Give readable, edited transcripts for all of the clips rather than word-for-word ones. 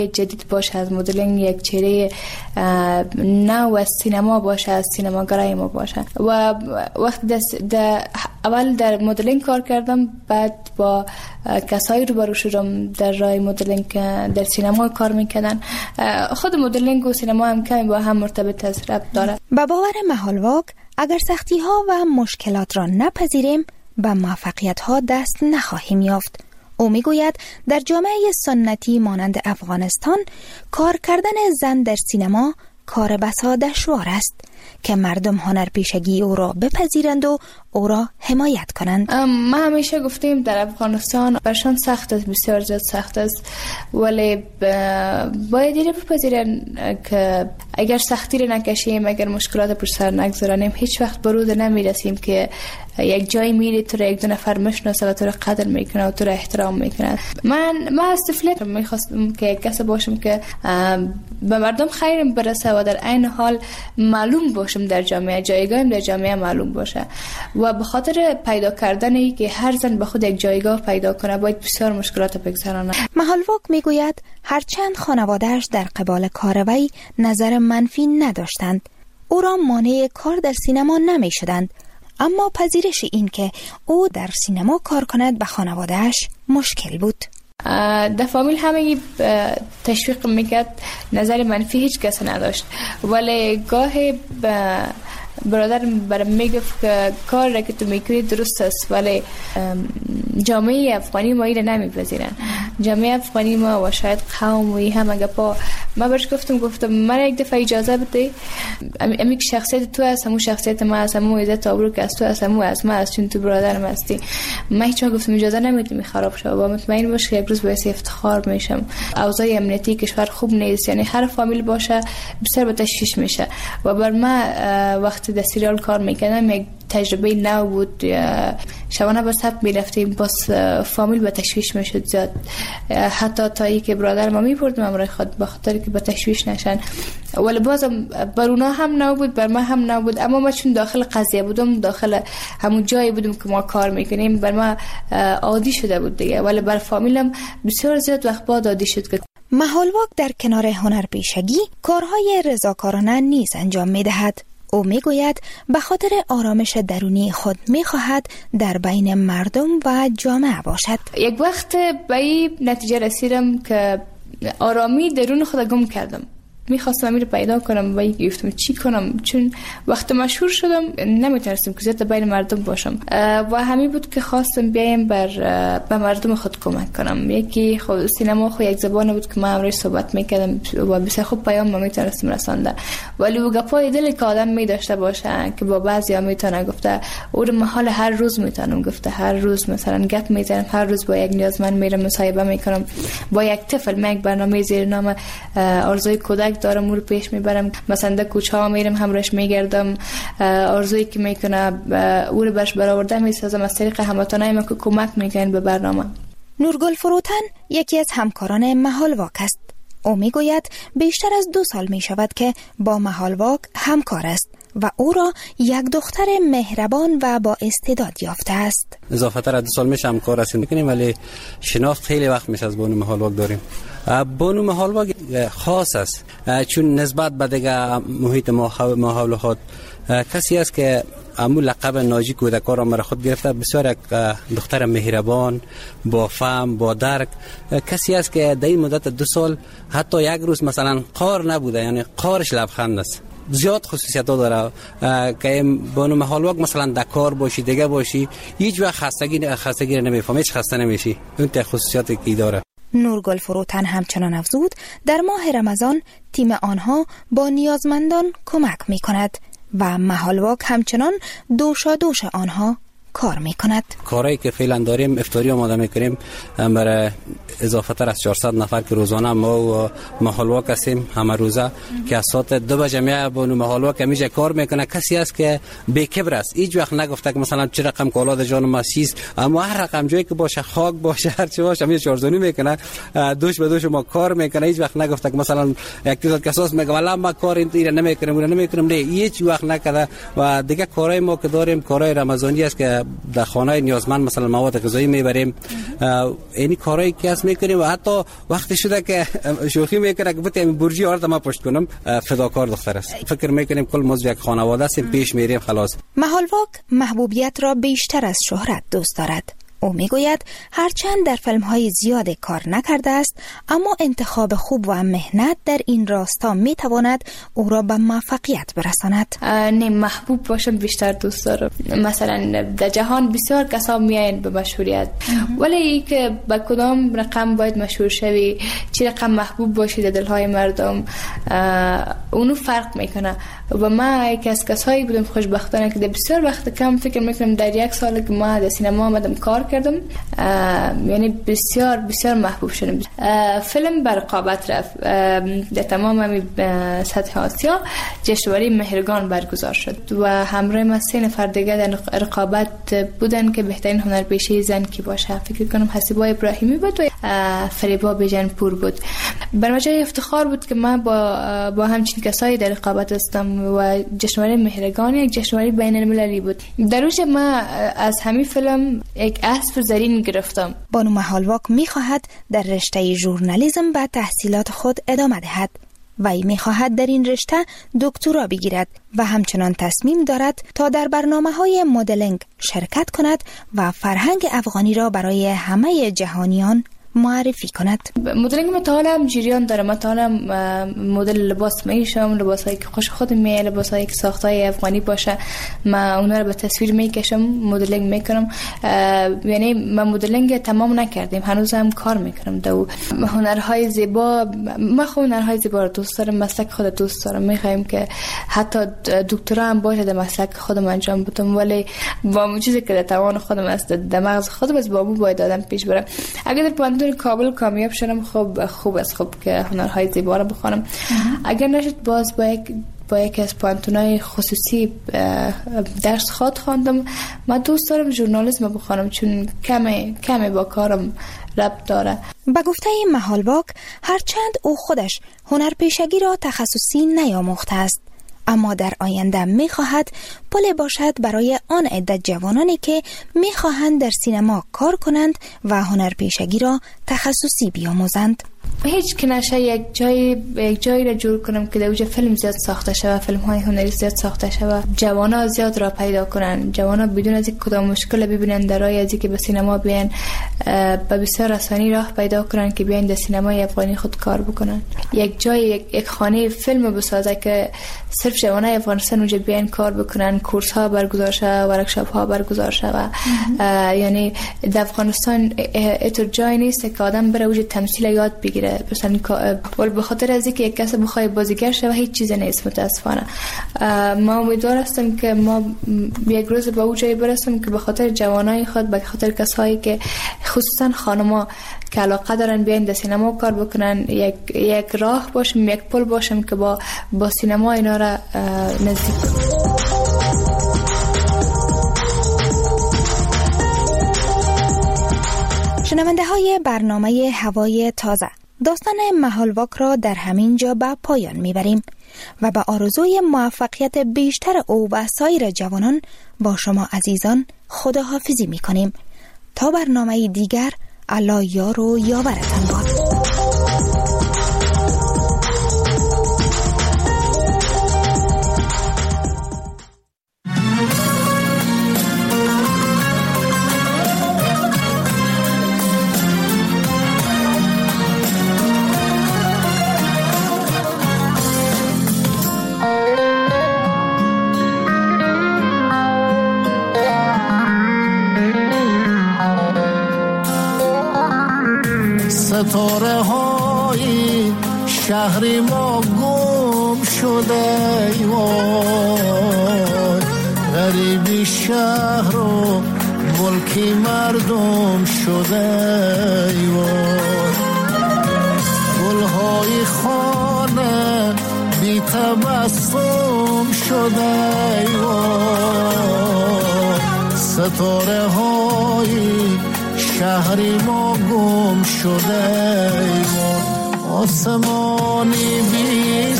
جدید باشه از مدلینگ، یک چهره نو از سینما باشه، از سینماگرای ما باشه. و وقت اول در مدلینگ کار کردم، بعد با کسایی روبرو شدم در راه مدلینگ در سینما کار میکردن. خود مدلینگ و سینما هم کمی با هم مرتبط است، ربط داره. به باور مهال واک اگر سختی ها و مشکلات را نپذیریم به موفقیت ها دست نخواهیم یافت. او میگوید در جامعه سنتی مانند افغانستان کار کردن زن در سینما کار بسا دشوار است که مردم هنرپیشگی او را بپذیرند و او را حمایت کنند. ما همیشه گفتیم در افغانستان برشان سخت است، بسیار زیاد سخت است، ولی باید اینو بپذیرن که اگر سختی را نکشیم، اگر مشکلات پر سر نگذاریم، هیچ وقت به روز نمیرسیم که یک جای میری تو را یک دو نفر میشناسه و تو را قدر میکنه و تو را احترام میکنه. من از طفولیت میخواستم که کسی باشم که به مردم خیرم برسه و در عین حال معلوم باشم در جامعه، جایگاهم در جامعه معلوم باشه. و به خاطر پیدا کردنی که هر زن به خود یک جایگاه پیدا کنه باید بسیار مشکلات بگذرانه. مهال واک میگوید هرچند خانواده‌اش در قبال کار وی نظر منفی نداشتند، او را مانع کار در سینما نمیشدند، اما پذیرش این که او در سینما کار کند به خانواده‌اش مشکل بود. در فامیل همه تشویق میکرد، نظر منفی هیچ کس نداشت، ولی گاهی برادرم برام میگفت که کار را که تو میکنی درست است، ولی جامعه افغانی ما اینو نمیپذیرن. جامعه افغانی ما و شاید قوم و همه گپا. ما برش گفتم من یک دفعه اجازه بده، امی که شخصیت تو هست همون شخصیت ما هست، همون عزت آبرو که از تو هست همون از ما هست، چون تو برادرم هستی. من هیچ وقت گفتم اجازه نمیدم خراب شه و مطمئن باش که یک روز باعث افتخار میشم. اوضاع امنیتی کشور خوب نیست، یعنی هر فامیل باشه بسیار به تشویش میشه. و بر ما وقتی در سریال کار میکردم یک تجربه نو بود، شبانه به سب میرفتیم، باز فامیل به تشویش میشد زیاد، حتی تا ای که برادر ما میبردم امرای خود به خاطر که به تشویش نشن. ولی بازم بر اونا هم نو بود، بر ما هم نو بود، اما ما چون داخل قضیه بودم، داخل همون جایی بودم که ما کار میکنیم، بر ما عادی شده بود دیگه، ولی بر فامیلم بسیار زیاد وقت بعد عادی شد. که مهال واک در کنار هنرپیشگی کارهای رضاکارانه نیز انجام میدهد. او میگوید به خاطر آرامش درونی خود میخواهد در بین مردم و جامعه باشد. یک وقت به این نتیجه رسیدم که آرامی درون خود گم کردم. میخواستم امیر پیدا کنم و گفتم چی کنم، چون وقت مشهور شدم نمیتونستم که زیاد بین مردم باشم و همین بود که خواستم بیایم به مردم خود کمک کنم. یکی خود سینما خود یک زبان بود که من امروز صحبت میکردم و بسیار خوب پیام ما میتونستم رسانده، ولی او گپای دل که آدم میداشته باشه که با بعضیا میتونه گفته او رو محال هر روز میتونم گفته، هر روز مثلا گپ میزنم، هر روز با یک نیازمند میرم مصاحبه میکنم، با یک طفل من یک برنامه زیر نام آرزوی کودک دارم او رو پیش میبرم، مثلا در کوچه ها میرم همراهش میگردم، آرزویی که میکنه او رو برش برآورده میسازم، از طریق هموطنای ما که کمک میکنن به برنامه. نورگل فروتن یکی از همکاران مهال واک است. او میگوید بیشتر از 2 سال میشود که با مهال واک همکار است و او را یک دختر مهربان و با استعداد یافته است. اضافه تر 2 سال میشه همکار هستیم میکنیم، ولی شناخت خیلی وقت میشه از بانو مهال واک داریم. بانو مهال واک خاص است چون نسبت به دیگه محیط ما حول خود کسی است که امو لقب ناجی کودکان را مرا خود گرفته. بسیار یک دختر مهربان، با فهم، با درک، کسی است که در این مدت 2 سال حتی یک روز مثلا قار نبوده، یعنی قارش لبخند است. زیاد خصوصیت ها داره که بانو مهال واک مثلا در کار باشی دیگه باشی هیچ وقت خستگی نمیفهمی، هیچ خسته نمیشی. اون ته خصوصیاتی که داره. نورگل فروتن همچنان افزود در ماه رمضان تیم آنها با نیازمندان کمک می کند و مهال واک همچنان دوشادوش آنها کار میکند. کارهایی که فعلا داریم افطاری آماده میکنیم برای اضافه تر از 400 نفر که روزانه ما و مهال واک هستیم همه روزه که از ساعت 2 به جمعه بانو مهال واک همیشه کار میکنه. کسی است که بی‌کبر است، هیچ وقت نگفته که مثلا چه رقم کالاد جان ما چیست، اما هر رقم جایی که باشه، خاک باشه، هر چی باشه، همیشه چارزونی میکنه، دوش به دوش ما کار میکنه. هیچ وقت نگفته که مثلا یک چیز کساس میگه والا ما کار این نمیکنیم نه، هیچ وقت نکرده. و دیگه کارهای ما که داریم کارهای رمضانی است که در خانه نیازمند مثلا مواد غذایی میبریم، اینی کارایی که از میکنیم و حتی وقتی شده که شوخی میکنه که بتیم برجی آرد ما پشت کنم، فداکار دختر است. فکر میکنیم کل موضوع یک خانواده است، پیش میریم خلاص. محالواک محبوبیت را بیشتر از شهرت دوست دارد. او میگوید هرچند در فیلم‌های زیاد کار نکرده است، اما انتخاب خوب و مهنت در این راستا میتواند او را به موفقیت برساند. نه، محبوب باشم بیشتر دوست دارم. مثلا در جهان بسیار کسا میاین به مشهوریت، ولی ای که با کدام رقم باید مشهور شوی، چه رقم محبوب باشی در دلهای مردم، اونو فرق میکنه. و ما یک از کسایی بودم خوشبختانه که در بسیار وقت کم فکر میکنم در یک سال که ما در سینما آمدم کار کردم، یعنی بسیار بسیار محبوب شدم. فیلم بر رقابت رفت در تمام سطح آسیا، جشنواره مهرگان برگزار شد و همراه ما 3 نفر دیگه در رقابت بودن که بهترین هنرپیشه زن کی باشه. فکر کنم حسیبا ابراهیمی بود و فریبا بیژنپور بود. بر جای افتخار بود که من با همچین کسایی در رقابت هستم و جشنواره مهرگان یک جشنواره بین المللی بود. در روز ما از همین فیلم یک اسب زرین گرفتم. بانو محالواک می‌خواهد در رشته ژورنالیسم به تحصیلات خود ادامه دهد و ای می‌خواهد در این رشته دکترا بگیرد و همچنان تصمیم دارد تا در برنامه‌های مدلینگ شرکت کند و فرهنگ افغانی را برای همه جهانیان معرفی کند. مدلینگ مطالعه جریان داره. مطالعه مدل لباس میشم، لباسایی که خوش خودم میاد، لباسایی که ساختای افغانی باشه، من اونها رو به تصویر میکشم، مدلینگ میکنم. یعنی من مدلینگ تمام نکردیم، هنوز هم کار میکنم. دو هنرهای زیبا، من خود هنرهای زیبا رو دوست دارم، مسلک خود دوست دارم. میخوایم که حتی دکترا هم باشه در مسلک خودم انجام بدم، ولی با اون چیزی که در توان خودم است، در مغز خودم است، با باید دادم پیش برم. اگر در کابل کامیاب شدم خوب است، خوب که هنرهای زیبا رو بخونم. اگر نشد باز با یک از پانتونای خصوصی درس خواندم. من دوست دارم ژورنالیسم بخونم چون کمی با کارم ربط داره. به گفته محالواک هرچند او خودش هنرپیشگی را تخصصی نیاموخته است، اما در آینده می‌خواهد پل باشد برای آن عدت جوانانی که می‌خواهند در سینما کار کنند و هنرپیشگی را تخصصی بیاموزند. هیچ که نشه یک جایی را جور کنم که در اونجا فیلم زیاد ساخته شود، فیلم‌های هنری زیاد ساخته شود، جوانا زیاد را پیدا کنن، جوانا بدون از اینکه کدام مشکل ببینن در راه از اینکه به سینما بیان، به بسیار آسانی راه پیدا کنن که بیان در سینمای افغانی خود کار بکنن. یک جای یک خانه فیلم بسازه که صرف جوانای افغانستان اونجا بیان کار بکنن، کورس ها برگزار شود، ورکشاپ ها برگزار شود. یعنی در افغانستان اینطور جای نیست که آدم بره اونجا تمثیل یاد بگیره. مثلا به خاطر از اینکه یک کس بخواد بازیگر شه هیچ چیز نیست متاسفانه. ما امیدوار هستم که ما یک روز به اون جای برسیم که به خاطر جوانای خود، به خاطر کسایی که خصوصا خانما که علاقه دارن بیان در سینما کار بکنن، یک راه باشیم، یک پل باشیم که با سینما اینا را نزدیک کنیم. شنونده های برنامه هوای تازه، داستان محالواک را در همین جا به پایان میبریم و به آرزوی موفقیت بیشتر او و سایر جوانان با شما عزیزان خداحافظی میکنیم. تا برنامه دیگر، الله یار و یاورتان باد. ستاره های شهری ما گم شده، غریبی شهر و ملکی مردم شده، گلهای خانه بی تبسم شده، ستاره های شهری ما گم شده، آسمانی بی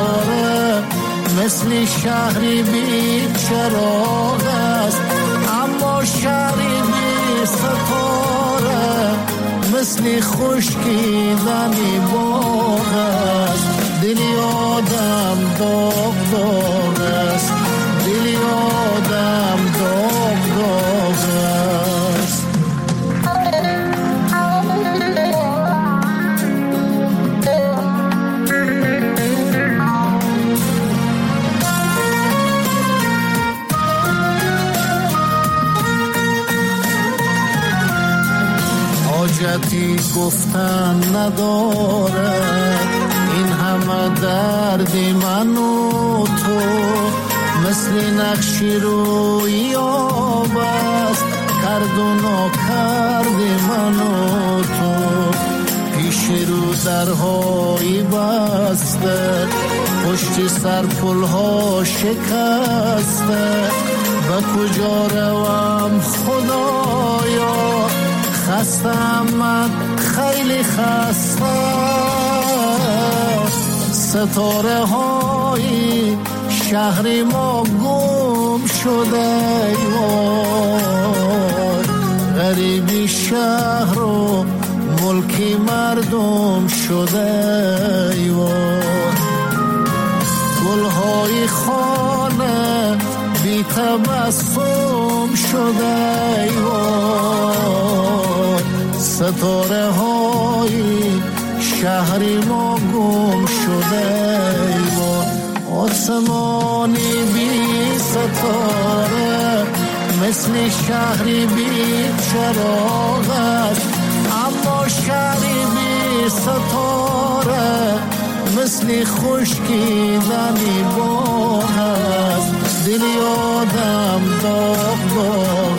ستاره مثل شهری بی چراغ است. اما شهری بی ستاره مثل خشکیدنی باغ است. دلی آدم داغ داغ است، دلی آدم داغ داغ است. حاجتی گفتن ندارد این همه درد من و تو، مثل نقشی روی آب است کرد و ناکرد من و تو. پیش رو درهایی بسته، پشت سر پلها شکسته، به کجا روم خدایا، خستم من خیلی خسته. ستاره های شهر ما گم شده، غریبی شهر و ملکی مردم شده. گلهای خانه بی تبسم شده، ستاره های شهری ما گم شده. آسمانی بی ستاره مثل شهری بی چراغ است، اما شهری بی ستاره مثل خشکیدنی باغ است. دلی آدم داغ داغ